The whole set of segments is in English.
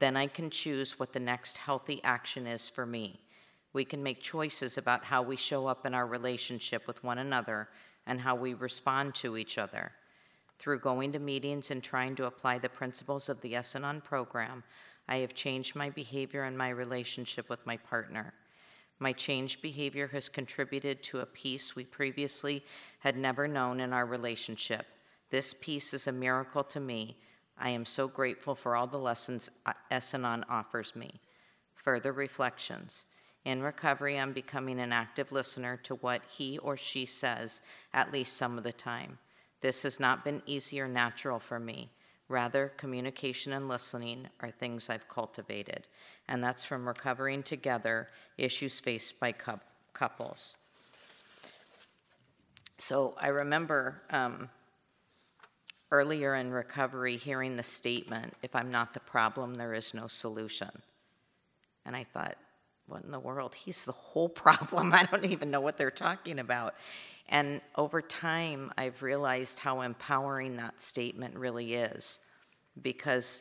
Then I can choose what the next healthy action is for me. We can make choices about how we show up in our relationship with one another and how we respond to each other. Through going to meetings and trying to apply the principles of the S&On program, I have changed my behavior and my relationship with my partner. My changed behavior has contributed to a peace we previously had never known in our relationship. This peace is a miracle to me. I am so grateful for all the lessons S&On offers me. Further reflections. In recovery, I'm becoming an active listener to what he or she says at least some of the time. This has not been easy or natural for me. Rather, communication and listening are things I've cultivated. And that's from Recovering Together, Issues Faced by Couples. So I remember earlier in recovery hearing the statement, if I'm not the problem, there is no solution. And I thought, what in the world? He's the whole problem. I don't even know what they're talking about. And over time, I've realized how empowering that statement really is. Because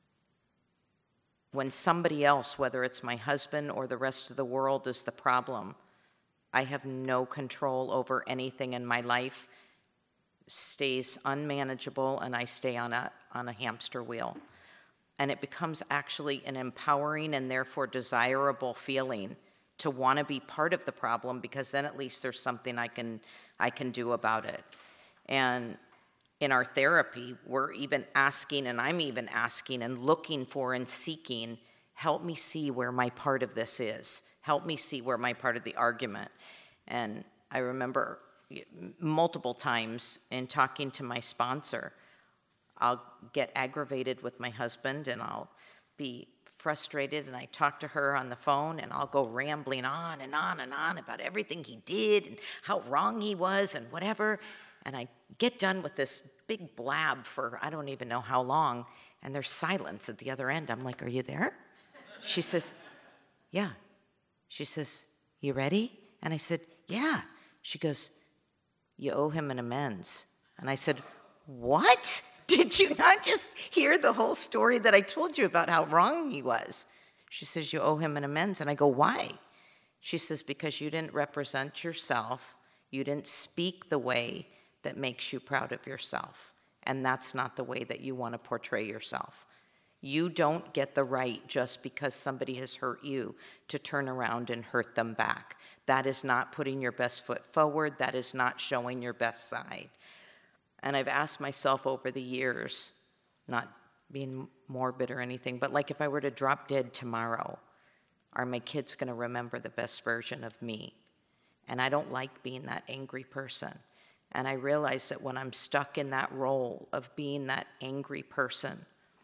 when somebody else, whether it's my husband or the rest of the world, is the problem, I have no control over anything in my life. Stays unmanageable, and I stay on a hamster wheel. And it becomes actually an empowering and therefore desirable feeling to want to be part of the problem, because then at least there's something I can do about it. And in our therapy, we're even asking, and I'm even asking and looking for and seeking, help me see where my part of this is. Help me see where my part of the argument. And I remember multiple times in talking to my sponsor, I'll get aggravated with my husband and I'll be frustrated, and I talk to her on the phone and I'll go rambling on and on and on about everything he did and how wrong he was and whatever. And I get done with this big blab for I don't even know how long, and there's silence at the other end. I'm like, are you there? She says, yeah. She says, you ready? And I said, yeah. She goes, you owe him an amends. And I said, what? Did you not just hear the whole story that I told you about how wrong he was? She says, you owe him an amends. And I go, why? She says, because you didn't represent yourself. You didn't speak the way that makes you proud of yourself. And that's not the way that you want to portray yourself. You don't get the right just because somebody has hurt you to turn around and hurt them back. That is not putting your best foot forward. That is not showing your best side. And I've asked myself over the years, not being morbid or anything, but like if I were to drop dead tomorrow, are my kids going to remember the best version of me? And I don't like being that angry person. And I realize that when I'm stuck in that role of being that angry person,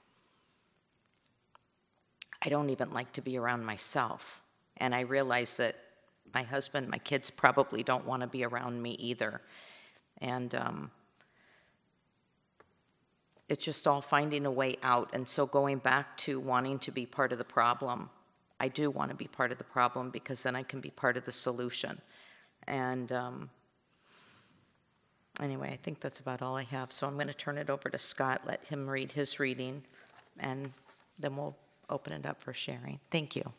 I don't even like to be around myself. And I realize that my husband, my kids probably don't want to be around me either. And it's just all finding a way out. And so going back to wanting to be part of the problem, I do want to be part of the problem because then I can be part of the solution. And anyway, I think that's about all I have. So I'm going to turn it over to Scott, let him read his reading, and then we'll open it up for sharing. Thank you.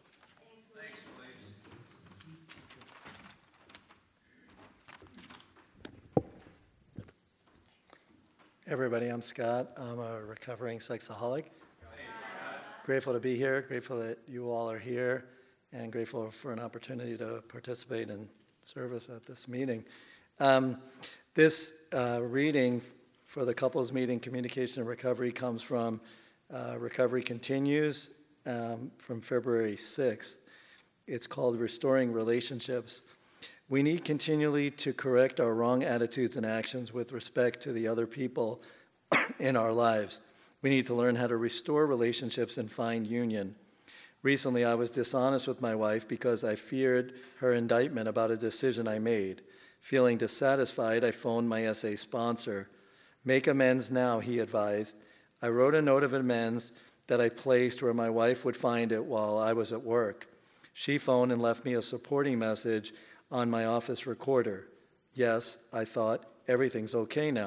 Everybody, I'm Scott. I'm a recovering sexaholic. Grateful to be here, grateful that you all are here, and grateful for an opportunity to participate in service at this meeting. This reading for the couples meeting, Communication and Recovery, comes from Recovery Continues from February 6th. It's called Restoring Relationships. We need continually to correct our wrong attitudes and actions with respect to the other people in our lives. We need to learn how to restore relationships and find union. Recently, I was dishonest with my wife because I feared her indictment about a decision I made. Feeling dissatisfied, I phoned my SA sponsor. Make amends now, he advised. I wrote a note of amends that I placed where my wife would find it while I was at work. She phoned and left me a supporting message on my office recorder. Yes, I thought, everything's okay now.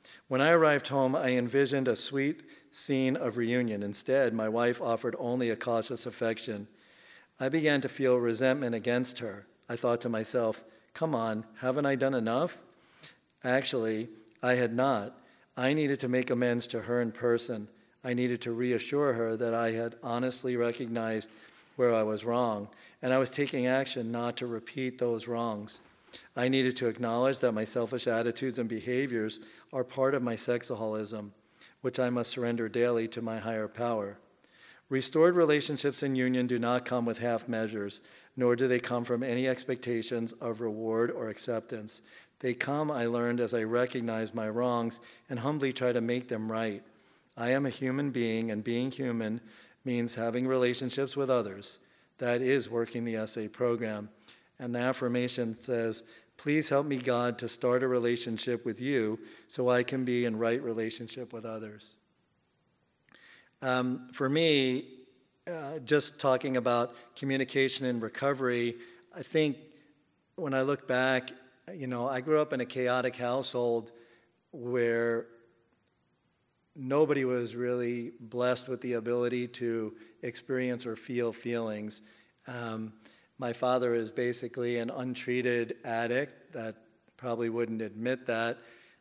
When I arrived home, I envisioned a sweet scene of reunion. Instead, my wife offered only a cautious affection. I began to feel resentment against her. I thought to myself, come on, haven't I done enough? Actually, I had not. I needed to make amends to her in person. I needed to reassure her that I had honestly recognized where I was wrong, and I was taking action not to repeat those wrongs. I needed to acknowledge that my selfish attitudes and behaviors are part of my sexaholism, which I must surrender daily to my higher power. Restored relationships in union do not come with half measures, nor do they come from any expectations of reward or acceptance. They come, I learned, as I recognize my wrongs and humbly try to make them right. I am a human being, and being human means having relationships with others. That is working the SA program. And the affirmation says, please help me, God, to start a relationship with you so I can be in right relationship with others. For me, just talking about communication and recovery, I think when I look back, I grew up in a chaotic household where nobody was really blessed with the ability to experience or feel feelings. My father is basically an untreated addict that probably wouldn't admit that.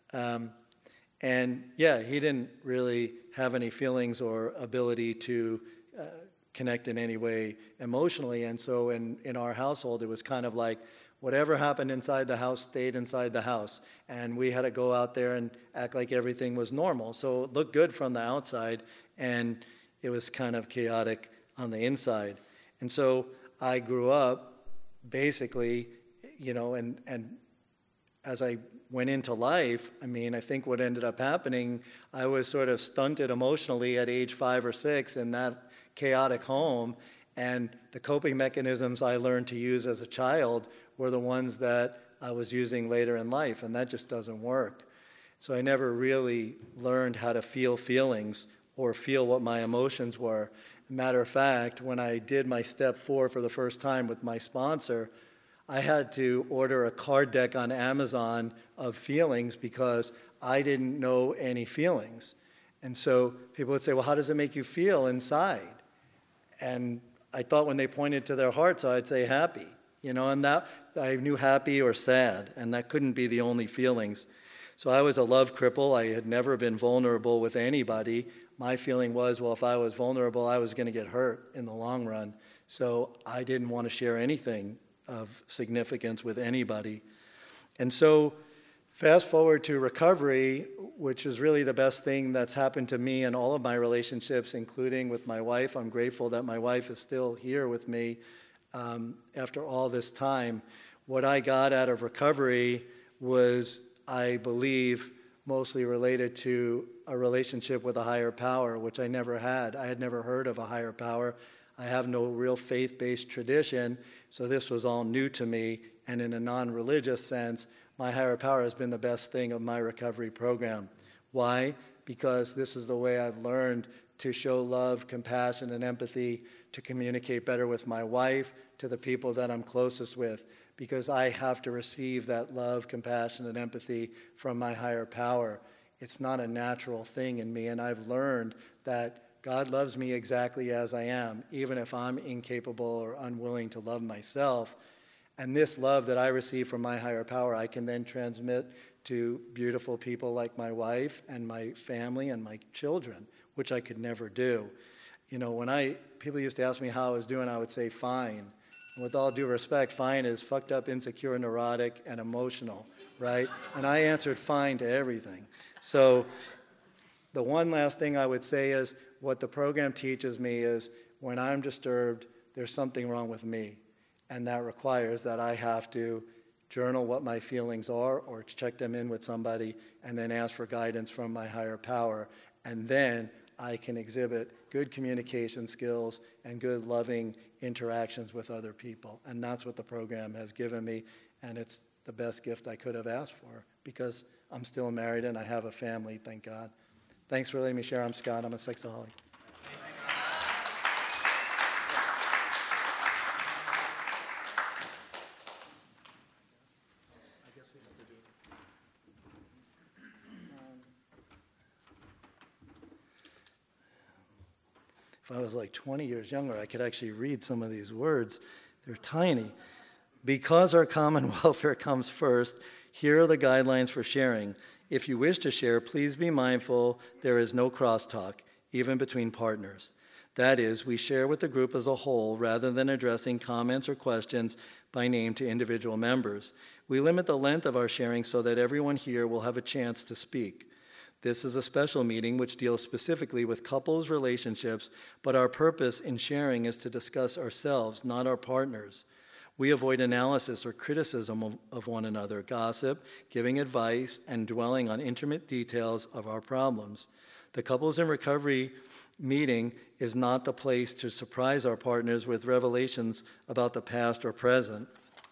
And yeah, he didn't really have any feelings or ability to connect in any way emotionally. And so in our household, it was kind of like whatever happened inside the house stayed inside the house. And we had to go out there and act like everything was normal. So it looked good from the outside, and it was kind of chaotic on the inside. And so I grew up basically, and as I went into life, I think what ended up happening, I was sort of stunted emotionally at age 5 or 6 in that chaotic home, and the coping mechanisms I learned to use as a child were the ones that I was using later in life, and that just doesn't work. So I never really learned how to feel feelings or feel what my emotions were. Matter of fact, when I did my step 4 for the first time with my sponsor, I had to order a card deck on Amazon of feelings because I didn't know any feelings. And so people would say, well, how does it make you feel inside? And I thought when they pointed to their hearts, I'd say happy, and that I knew happy or sad, and that couldn't be the only feelings. So I was a love cripple. I had never been vulnerable with anybody. My feeling was, well, if I was vulnerable, I was going to get hurt in the long run. So I didn't want to share anything of significance with anybody. And so fast forward to recovery, which is really the best thing that's happened to me in all of my relationships, including with my wife. I'm grateful that my wife is still here with me after all this time. What I got out of recovery was, I believe, mostly related to a relationship with a higher power, which I never had. I had never heard of a higher power. I have no real faith-based tradition, so this was all new to me. And in a non-religious sense, my higher power has been the best thing of my recovery program. Why? Because this is the way I've learned to show love, compassion, and empathy, to communicate better with my wife, to the people that I'm closest with, because I have to receive that love, compassion, and empathy from my higher power. It's not a natural thing in me, and I've learned that God loves me exactly as I am, even if I'm incapable or unwilling to love myself. And this love that I receive from my higher power, I can then transmit to beautiful people like my wife and my family and my children, which I could never do. When people used to ask me how I was doing, I would say fine. And with all due respect, fine is fucked up, insecure, neurotic, and emotional, right? And I answered fine to everything. So the one last thing I would say is, what the program teaches me is, when I'm disturbed, there's something wrong with me. And that requires that I have to journal what my feelings are, or check them in with somebody, and then ask for guidance from my higher power. And then I can exhibit good communication skills and good loving interactions with other people. And that's what the program has given me, and it's the best gift I could have asked for, because I'm still married and I have a family, thank God. Thanks for letting me share. I'm Scott. I'm a sexaholic. I was like 20 years younger, I could actually read some of these words. They're tiny. Because our common welfare comes first, here are the guidelines for sharing. If you wish to share, please be mindful there is no crosstalk, even between partners. That is, we share with the group as a whole rather than addressing comments or questions by name to individual members. We limit the length of our sharing so that everyone here will have a chance to speak. This is a special meeting which deals specifically with couples' relationships, but our purpose in sharing is to discuss ourselves, not our partners. We avoid analysis or criticism of one another, gossip, giving advice, and dwelling on intimate details of our problems. The Couples in Recovery meeting is not the place to surprise our partners with revelations about the past or present.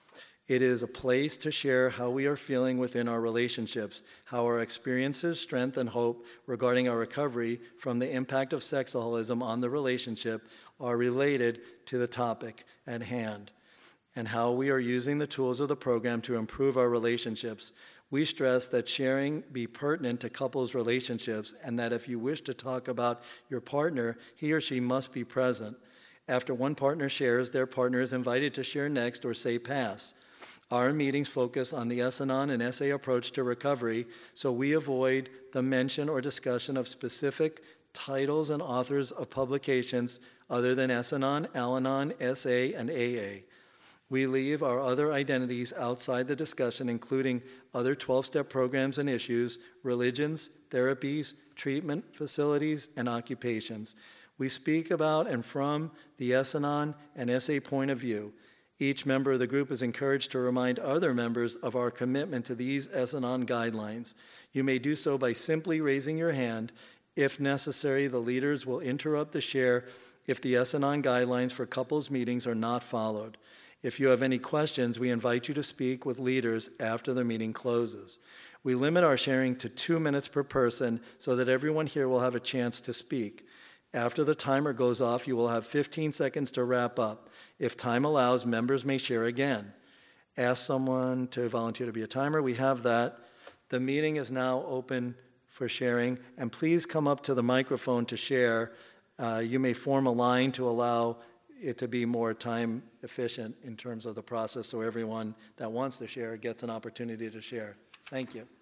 It is a place to share how we are feeling within our relationships, how our experiences, strength, and hope regarding our recovery from the impact of sexaholism on the relationship are related to the topic at hand, and how we are using the tools of the program to improve our relationships. We stress that sharing be pertinent to couples' relationships, and that if you wish to talk about your partner, he or she must be present. After one partner shares, their partner is invited to share next or say pass. Our meetings focus on the S-Anon and SA approach to recovery, so we avoid the mention or discussion of specific titles and authors of publications other than S-Anon, Al-Anon, SA, and AA. We leave our other identities outside the discussion, including other 12-step programs and issues, religions, therapies, treatment facilities, and occupations. We speak about and from the S-Anon and SA point of view. Each member of the group is encouraged to remind other members of our commitment to these S-Anon guidelines. You may do so by simply raising your hand. If necessary, the leaders will interrupt the share if the S-Anon guidelines for couples meetings are not followed. If you have any questions, we invite you to speak with leaders after the meeting closes. We limit our sharing to 2 minutes per person so that everyone here will have a chance to speak. After the timer goes off, you will have 15 seconds to wrap up. If time allows, members may share again. Ask someone to volunteer to be a timer. We have that. The meeting is now open for sharing, and please come up to the microphone to share. You may form a line to allow it to be more time efficient in terms of the process, so everyone that wants to share gets an opportunity to share. Thank you.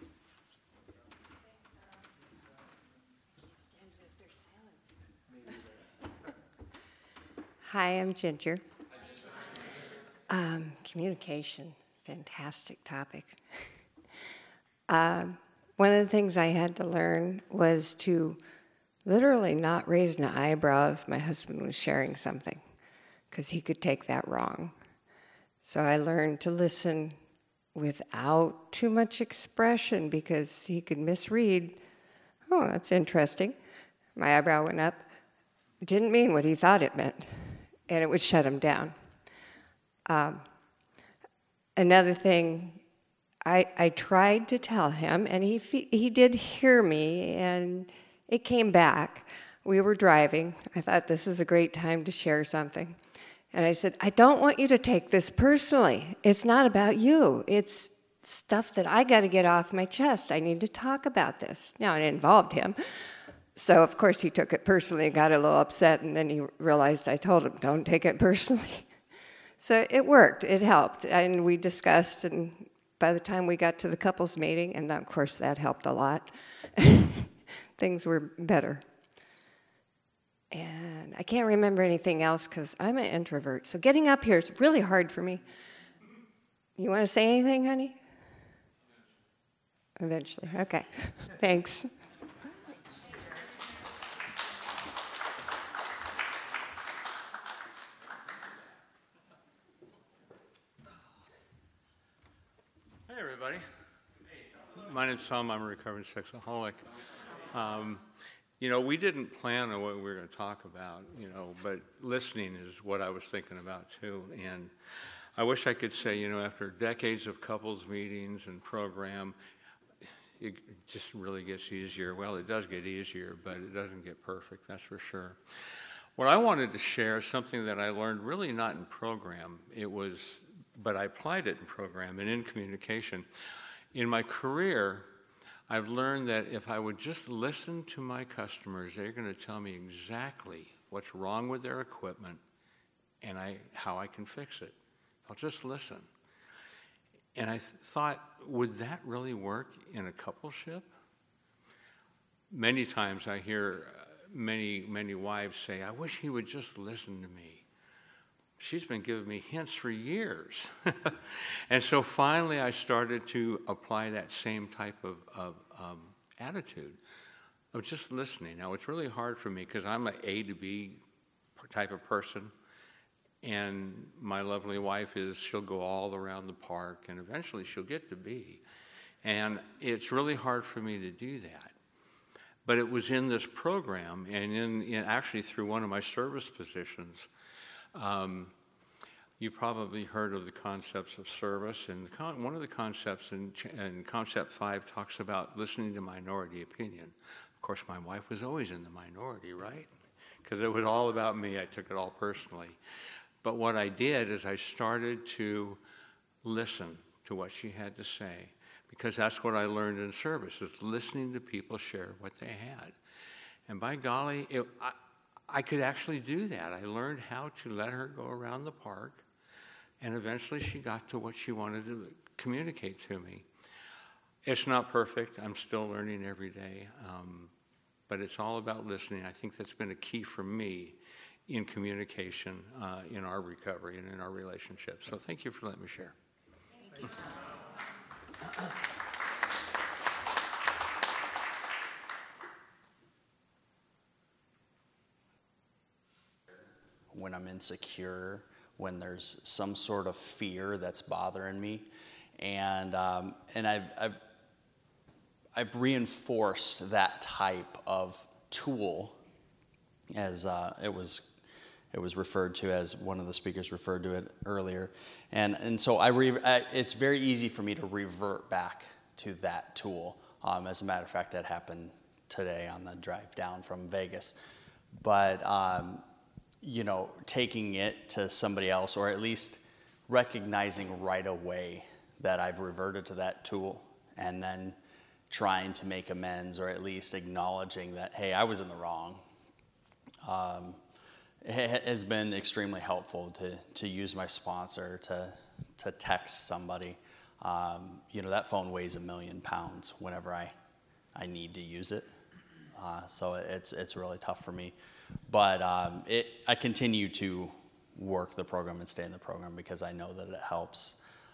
Hi, I'm Ginger. Communication, fantastic topic. One of the things I had to learn was to literally not raise an eyebrow if my husband was sharing something, because he could take that wrong. So I learned to listen without too much expression, because he could misread. Oh, that's interesting. My eyebrow went up. Didn't mean what he thought it meant, and it would shut him down. Another thing, I tried to tell him, and he did hear me, and it came back. We were driving. I thought, this is a great time to share something. And I said, I don't want you to take this personally. It's not about you. It's stuff that I got to get off my chest. I need to talk about this. Now, it involved him. So, of course, he took it personally and got a little upset, and then he realized I told him, don't take it personally. So it worked. It helped. And we discussed, and by the time we got to the couples meeting, and of course that helped a lot, things were better. And I can't remember anything else because I'm an introvert. So getting up here is really hard for me. You want to say anything, honey? Eventually. Okay. Thanks. Hey, everybody. My name's Tom. I'm a recovering sexaholic. We didn't plan on what we were going to talk about, but listening is what I was thinking about, too. And I wish I could say, after decades of couples meetings and program, it just really gets easier. Well, it does get easier, but it doesn't get perfect, that's for sure. What I wanted to share is something that I learned really not in program. But I applied it in program and in communication. In my career, I've learned that if I would just listen to my customers, they're going to tell me exactly what's wrong with their equipment and how I can fix it. I'll just listen. And I thought, would that really work in a coupleship? Many times I hear many wives say, I wish he would just listen to me. She's been giving me hints for years. And so finally I started to apply that same type of attitude of just listening. Now it's really hard for me because I'm an A to B type of person. And my lovely wife she'll go all around the park and eventually she'll get to B. And it's really hard for me to do that. But it was in this program and in actually through one of my service positions. You probably heard of the concepts of service, and one of the concepts in Concept 5 talks about listening to minority opinion. Of course, my wife was always in the minority, right? Because it was all about me. I took it all personally. But what I did is I started to listen to what she had to say, because that's what I learned in service, is listening to people share what they had. And by golly, I could actually do that. I learned how to let her go around the park, and eventually she got to what she wanted to communicate to me. It's not perfect. I'm still learning every day, but it's all about listening. I think that's been a key for me in communication in our recovery and in our relationship. So thank you for letting me share. Thank you. When I'm insecure, when there's some sort of fear that's bothering me, and I've reinforced that type of tool, as it was referred to, as one of the speakers referred to it earlier, and so it's very easy for me to revert back to that tool. As a matter of fact, that happened today on the drive down from Vegas, but taking it to somebody else, or at least recognizing right away that I've reverted to that tool, and then trying to make amends, or at least acknowledging that, hey, I was in the wrong, it has been extremely helpful to use my sponsor to text somebody. That phone weighs 1,000,000 pounds whenever I need to use it. So it's really tough for me. But I continue to work the program and stay in the program because I know that it helps.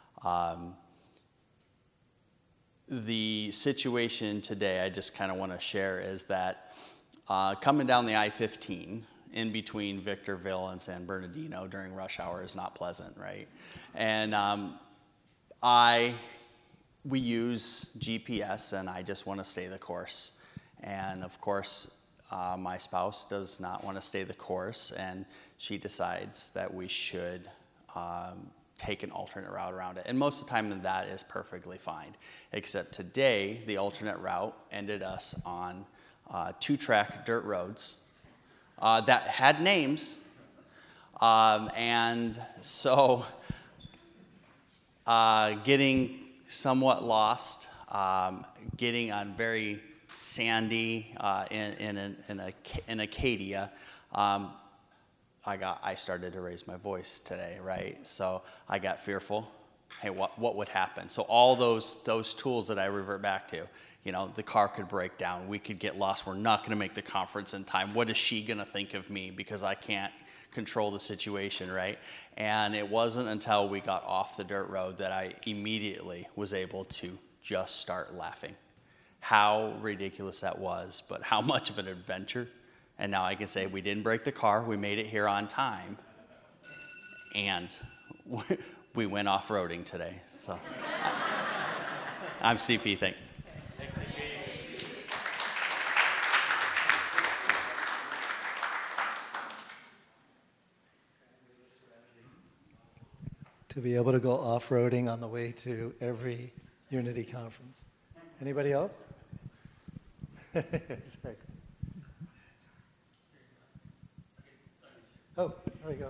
The situation today I just kind of want to share is that coming down the I-15 in between Victorville and San Bernardino during rush hour is not pleasant, right? And we use GPS, and I just want to stay the course. And of course, my spouse does not want to stay the course, and she decides that we should take an alternate route around it. And most of the time that is perfectly fine, except today the alternate route ended us on 2-track dirt roads that had names, and so getting somewhat lost, getting on very sandy in Acadia, I started to raise my voice today, right? So I got fearful. Hey, what would happen? So all those tools that I revert back to, the car could break down, we could get lost, we're not going to make the conference in time. What is she going to think of me because I can't control the situation, right? And it wasn't until we got off the dirt road that I immediately was able to just start laughing. How ridiculous that was, but how much of an adventure. And now I can say we didn't break the car, we made it here on time, and we went off-roading today. So I'm CP, thanks. Thanks, CP. To be able to go off-roading on the way to every Unity conference. Anybody else? Exactly. Oh, there we go.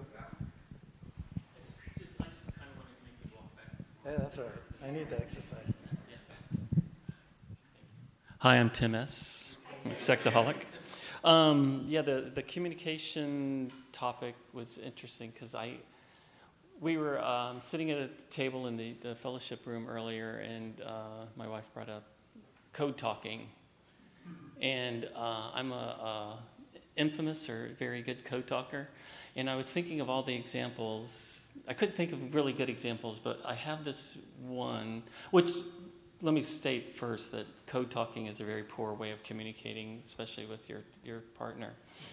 Yeah, that's right. I need the exercise. Hi, I'm Tim S., Sexaholic. Yeah, the communication topic was interesting because we were sitting at a table in the fellowship room earlier, and my wife brought up code talking. And I'm a infamous or very good code talker. And I was thinking of all the examples. I couldn't think of really good examples, but I have this one, which, let me state first that code talking is a very poor way of communicating, especially with your partner.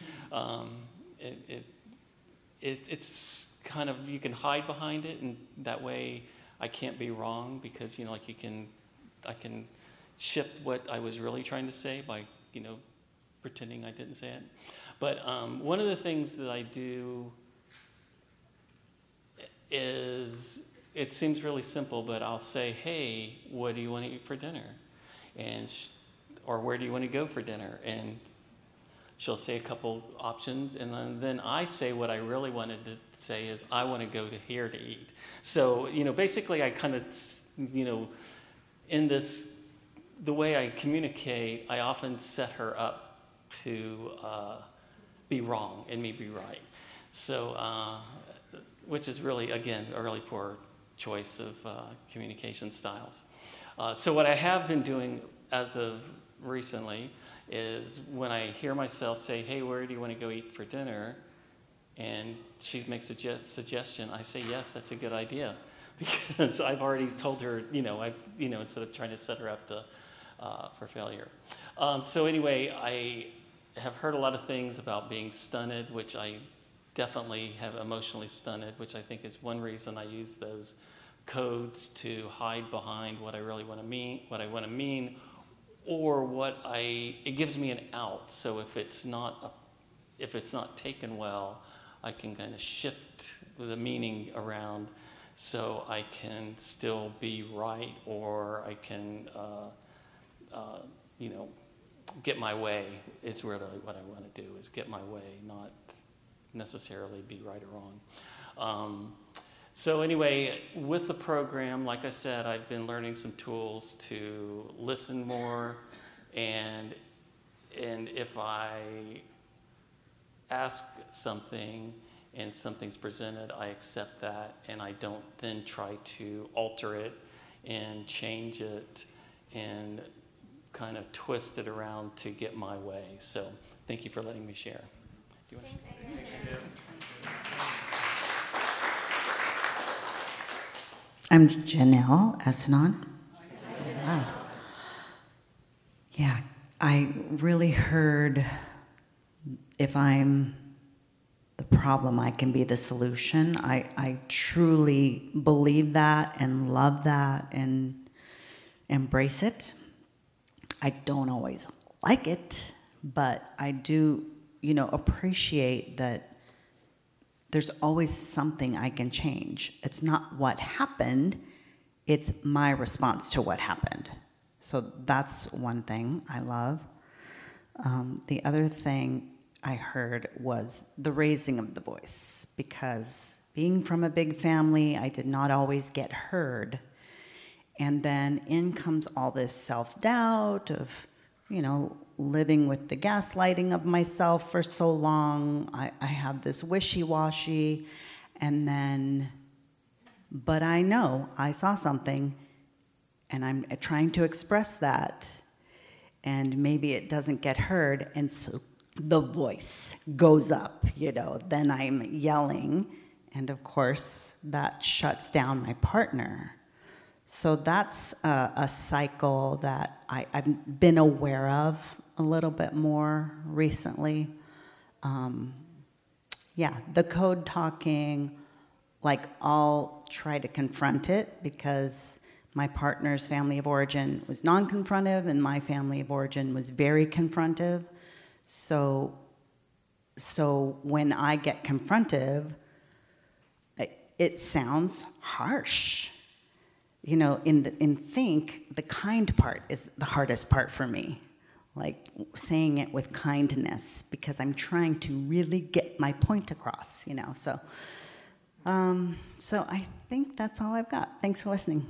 It's kind of, you can hide behind it, and that way I can't be wrong because, you know, like I can shift what I was really trying to say by, you know, pretending I didn't say it. But one of the things that I do is, it seems really simple, but I'll say, hey, what do you want to eat for dinner? And or where do you want to go for dinner? And she'll say a couple options, and then I say what I really wanted to say is, I want to go to here to eat. So, you know, basically I kind of, you know, in this, the way I communicate, I often set her up to be wrong and me be right. So, which is really, again, a really poor choice of communication styles. So what I have been doing as of recently is when I hear myself say, hey, where do you want to go eat for dinner? And she makes a suggestion, I say, yes, that's a good idea. Because I've already told her, instead of trying to set her up for failure. So anyway, I have heard a lot of things about being stunted, which I definitely have emotionally stunted, which I think is one reason I use those codes to hide behind what I really want to mean, or it gives me an out. So if it's not taken well, I can kind of shift the meaning around so I can still be right, or I can, get my way is what I want to do, is get my way, not necessarily be right or wrong. So anyway, with the program, like I said, I've been learning some tools to listen more, and if I ask something and something's presented, I accept that, and I don't then try to alter it and change it and kind of twist it around to get my way. So thank you for letting me share. Do you want to share? I'm Janelle Essanon. Wow. Yeah, I really heard, if I'm the problem, I can be the solution. I truly believe that and love that and embrace it. I don't always like it, but I do, appreciate that there's always something I can change. It's not what happened, it's my response to what happened. So that's one thing I love. The other thing I heard was the raising of the voice, because being from a big family, I did not always get heard. And then in comes all this self-doubt of, living with the gaslighting of myself for so long. I have this wishy-washy, and then, but I know I saw something, and I'm trying to express that, and maybe it doesn't get heard, and so the voice goes up, then I'm yelling, and of course that shuts down my partner. So that's a cycle that I've been aware of a little bit more recently. The code talking, I'll try to confront it, because my partner's family of origin was non-confrontive and my family of origin was very confrontive. So when I get confrontive, it sounds harsh. In think, the kind part is the hardest part for me. Saying it with kindness, because I'm trying to really get my point across, So I think that's all I've got. Thanks for listening.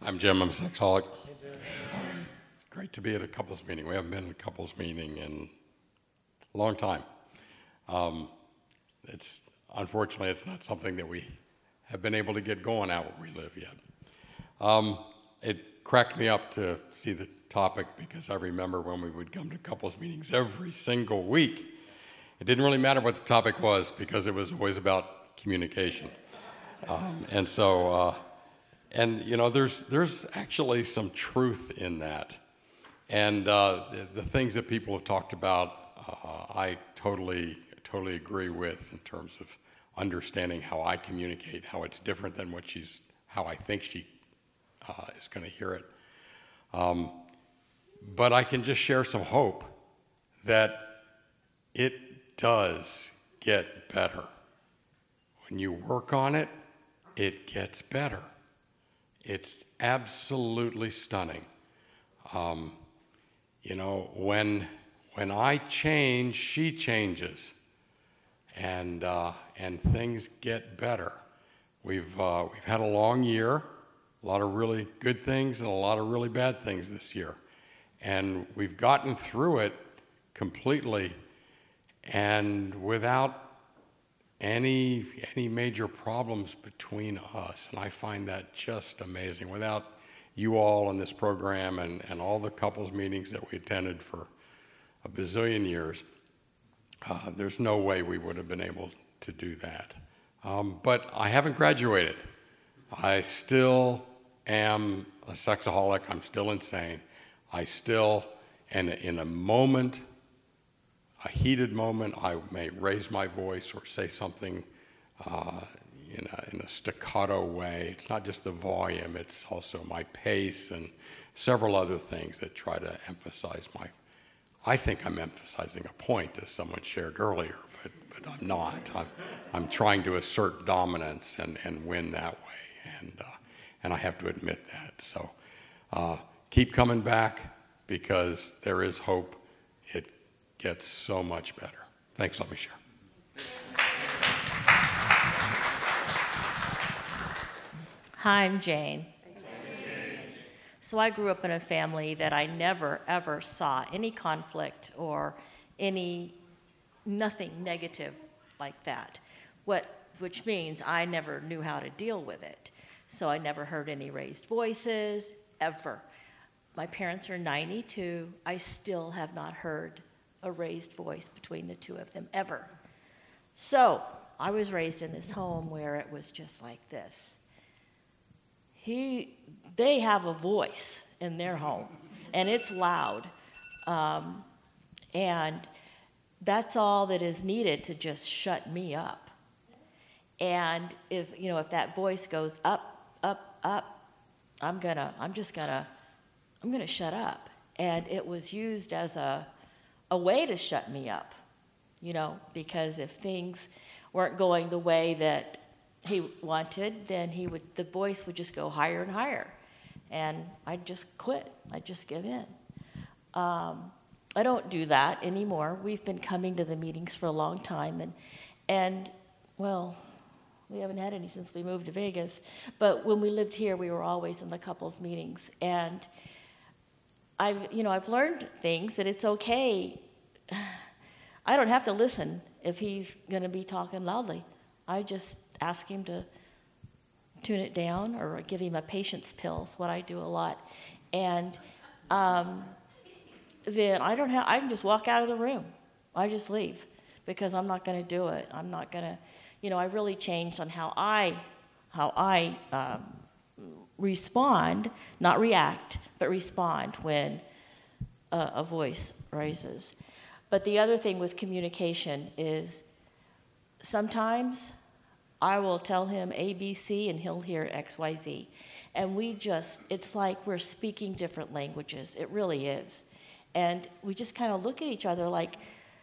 I'm Jim. I'm a sexaholic. It's great to be at a couples meeting. We haven't been in a couples meeting in a long time. Unfortunately, it's not something that we have been able to get going out where we live yet. It cracked me up to see the topic because I remember when we would come to couples meetings every single week. It didn't really matter what the topic was because it was always about communication. And you know, there's actually some truth in that. And the things that people have talked about, I totally agree with in terms of understanding how I communicate, how it's different than how I think she is going to hear it. But I can just share some hope that it does get better. When you work on it, it gets better. It's absolutely stunning. You know, when I change, she changes, and things get better. We've had a long year, a lot of really good things and a lot of really bad things this year, and we've gotten through it completely, and without any major problems between us. And I find that just amazing. Without you all in this program and all the couples meetings that we attended for a bazillion years, there's no way we would have been able to do that. But I haven't graduated. I still am a sexaholic. I'm still insane. I still, and in a moment, a heated moment, I may raise my voice or say something in a staccato way. It's not just the volume, it's also my pace and several other things that try to emphasize I think I'm emphasizing a point, as someone shared earlier, but I'm not. I'm trying to assert dominance and win that way, and I have to admit that. So keep coming back, because there is hope. It gets so much better. Thanks, let me share. Hi, I'm Jane. So I grew up in a family that I never, ever saw any conflict or nothing negative like that, which means I never knew how to deal with it. So I never heard any raised voices, ever. My parents are 92. I still have not heard a raised voice between the two of them, ever. So I was raised in this home where it was just like this. They have a voice in their home, and it's loud. And that's all that is needed to just shut me up. And if that voice goes up, up, up, I'm gonna shut up. And it was used as a way to shut me up, because if things weren't going the way that he wanted, then the voice would just go higher and higher. And I'd just quit. I'd just give in. I don't do that anymore. We've been coming to the meetings for a long time, and we haven't had any since we moved to Vegas. But when we lived here, we were always in the couples meetings. And I've learned things that it's okay. I don't have to listen if he's going to be talking loudly. I just ask him to tune it down or give him a patience pill. Is what I do a lot. And then I can just walk out of the room. I just leave because I'm not going to do it. I'm not going to, I really changed on how I respond, not react, but respond when a voice raises. But the other thing with communication is sometimes I will tell him A, B, C, and he'll hear X, Y, Z. And it's like we're speaking different languages. It really is. And we just kind of look at each other like,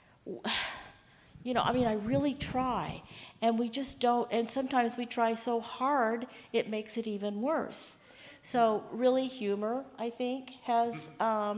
I really try. And we just don't, and sometimes we try so hard, it makes it even worse. So really humor, I think, has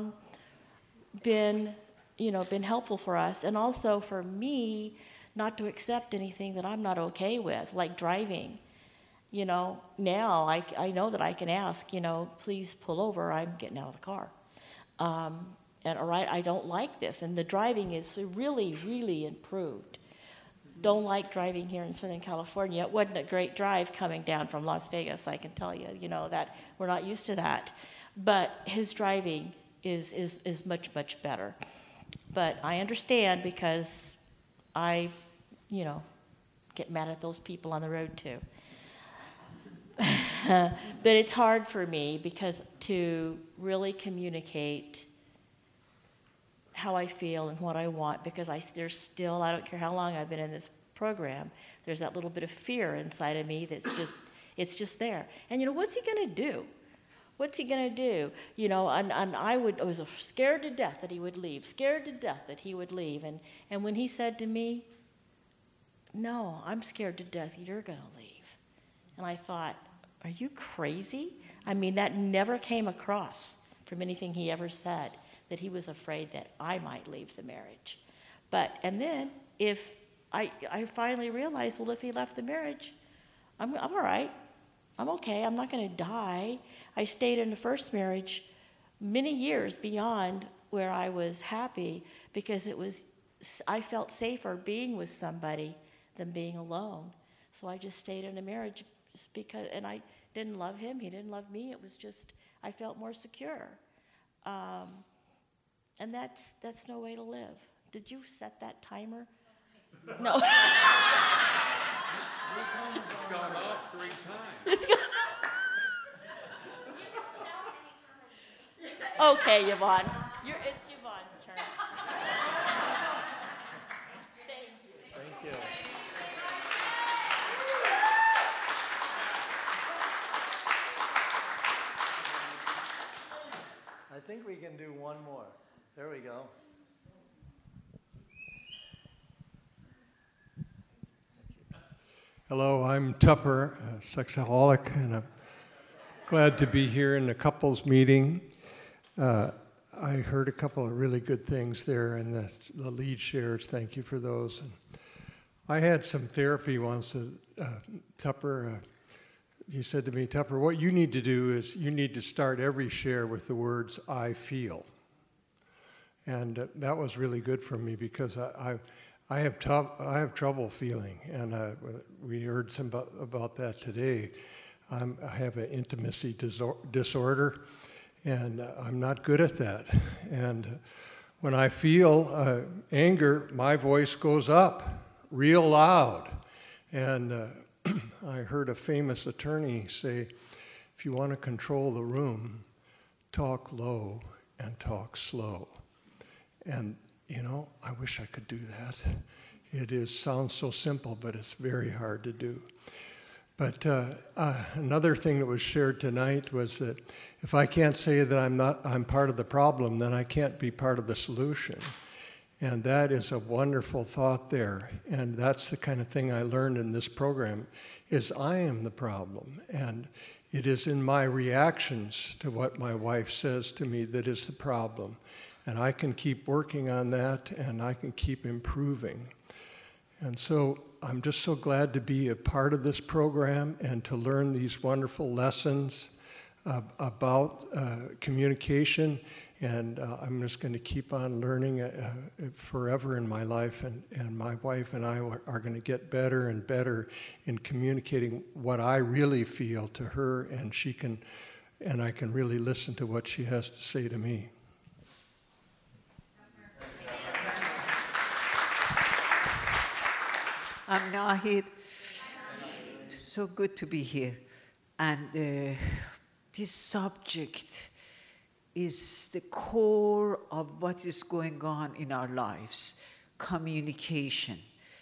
been helpful for us. And also for me, not to accept anything that I'm not okay with, like driving. You know, now I know that I can ask, you know, please pull over, I'm getting out of the car. And all right, I don't like this. And the driving is really, really improved. Don't like driving here in Southern California. It wasn't a great drive coming down from Las Vegas, I can tell you, you know, that we're not used to that. But his driving is much, much better. But I understand because I, you know, get mad at those people on the road too. But it's hard for me because to really communicate how I feel and what I want, because there's still, I don't care how long I've been in this program, there's that little bit of fear inside of me that's just, it's just there. And you know, what's he gonna do? What's he gonna do? You know, and I was scared to death that he would leave, scared to death that he would leave. And when he said to me, no, I'm scared to death you're gonna leave. And I thought, are you crazy? I mean, that never came across from anything he ever said, that he was afraid that I might leave the marriage. And then if I finally realized, well, if he left the marriage, I'm all right. I'm okay. I'm not going to die. I stayed in the first marriage many years beyond where I was happy because I felt safer being with somebody than being alone. So I just stayed in a marriage and I didn't love him. He didn't love me. It was just, I felt more secure. And that's no way to live. Did you set that timer? No. It's gone off 3 times. It's gone. Okay, Yvonne. It's Yvonne's turn. Thank you. Thank you. I think we can do one more. There we go. Hello, I'm Tupper, a sexaholic, and I'm glad to be here in the couples meeting. I heard a couple of really good things there, and the lead shares, thank you for those. And I had some therapy once. Tupper, he said to me, Tupper, what you need to do is you need to start every share with the words, I feel. And that was really good for me because I have trouble feeling, and we heard some about that today. I have an intimacy disorder, and I'm not good at that. And when I feel anger, my voice goes up real loud. And I heard a famous attorney say, if you want to control the room, talk low and talk slow. And you know, I wish I could do that. It sounds so simple, but it's very hard to do. But another thing that was shared tonight was that if I can't say that I'm part of the problem, then I can't be part of the solution. And that is a wonderful thought there. And that's the kind of thing I learned in this program, is I am the problem. And it is in my reactions to what my wife says to me that is the problem. And I can keep working on that, and I can keep improving. And so I'm just so glad to be a part of this program and to learn these wonderful lessons about communication. And I'm just going to keep on learning forever in my life. And my wife and I are going to get better and better in communicating what I really feel to her, and I can really listen to what she has to say to me. I'm Nahid. So good to be here. And this subject is the core of what is going on in our lives, communication.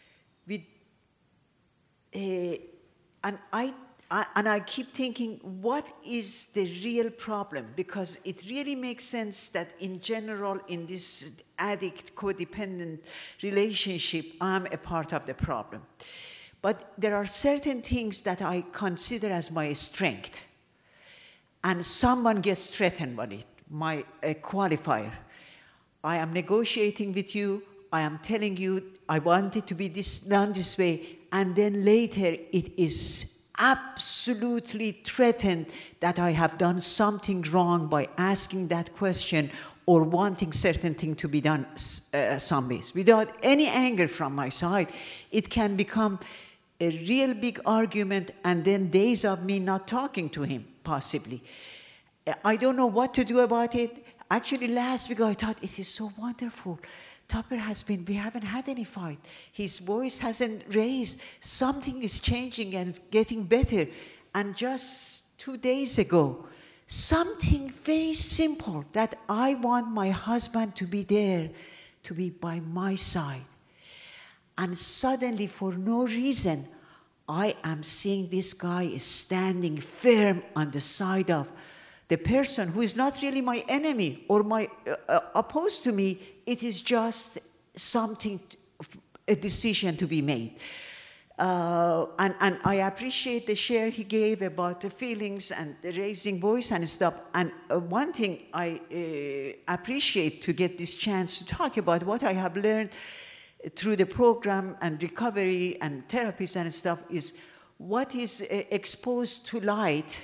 And I keep thinking, what is the real problem? Because it really makes sense that in general, in this addict, codependent relationship, I'm a part of the problem. But there are certain things that I consider as my strength. And someone gets threatened by it, my qualifier. I am negotiating with you. I am telling you I want it to be done this way. And then later it is absolutely threatened that I have done something wrong by asking that question or wanting certain thing to be done some ways. Without any anger from my side, it can become a real big argument and then days of me not talking to him, possibly. I don't know what to do about it. Actually, last week I thought, it is so wonderful. Tupper we haven't had any fight. His voice hasn't raised. Something is changing and it's getting better. And just 2 days ago, something very simple that I want my husband to be there, to be by my side. And suddenly, for no reason, I am seeing this guy is standing firm on the side of the person who is not really my enemy or my opposed to me. It is just something, a decision to be made. And I appreciate the share he gave about the feelings and the raising voice and stuff. And one thing I appreciate to get this chance to talk about what I have learned through the program and recovery and therapies and stuff is what is exposed to light,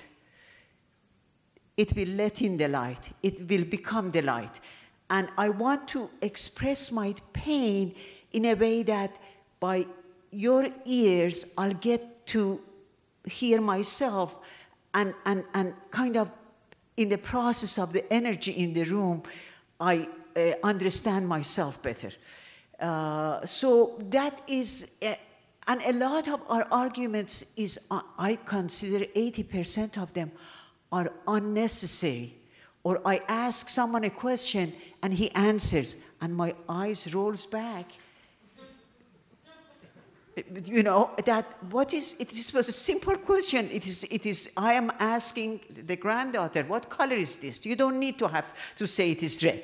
it will let in the light. It will become the light. And I want to express my pain in a way that by your ears, I'll get to hear myself and kind of in the process of the energy in the room, I understand myself better. So that is, and a lot of our arguments is, I consider 80% of them are unnecessary. Or I ask someone a question and he answers and my eyes rolls back. You know, that what is, it was a simple question. It is, I am asking the granddaughter, what color is this? You don't need to have to say it is red.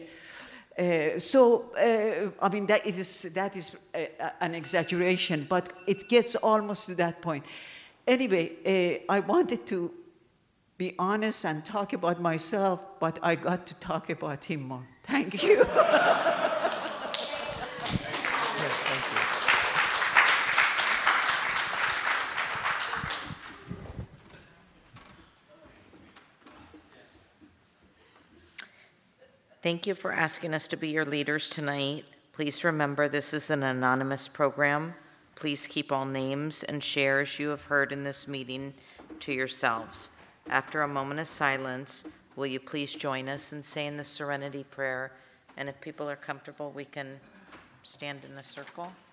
I mean, that is an exaggeration, but it gets almost to that point. Anyway, I wanted to be honest and talk about myself, but I got to talk about him more. Thank you. Thank you for asking us to be your leaders tonight. Please remember this is an anonymous program. Please keep all names and shares you have heard in this meeting to yourselves. After a moment of silence, will you please join us in saying the Serenity Prayer? And if people are comfortable, we can stand in a circle.